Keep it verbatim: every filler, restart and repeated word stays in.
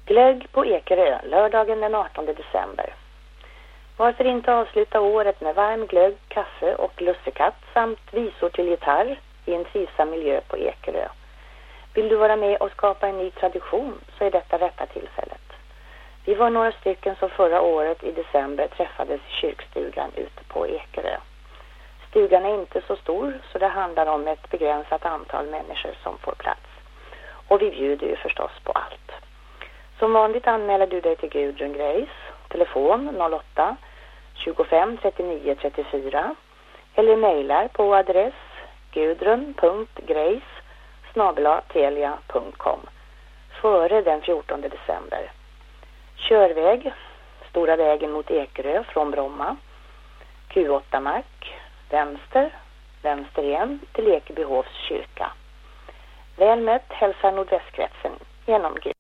Glögg på Ekerö, lördagen den artonde december. Varför inte avsluta året med varm glögg, kaffe och lussekatt samt visor till gitarr i en trivsam miljö på Ekerö. Vill du vara med och skapa en ny tradition så är detta rätta tillfället. Vi var några stycken som förra året i december träffades i kyrkstugan ute på Ekerö. Stugan är inte så stor så det handlar om ett begränsat antal människor som får plats. Och vi bjuder ju förstås på allt. Som vanligt anmäler du dig till Gudrun Grace, telefon noll åtta tjugofem trettionio trettiofyra eller mejlar på adress gudrun punkt grace snabel-a telia punkt com före den fjortonde december. Körväg, stora vägen mot Ekerö från Bromma, Q åtta-mark, vänster, vänster igen till Ekebyhovs kyrka. Väl mött hälsar nordvästkretsen genom Gud.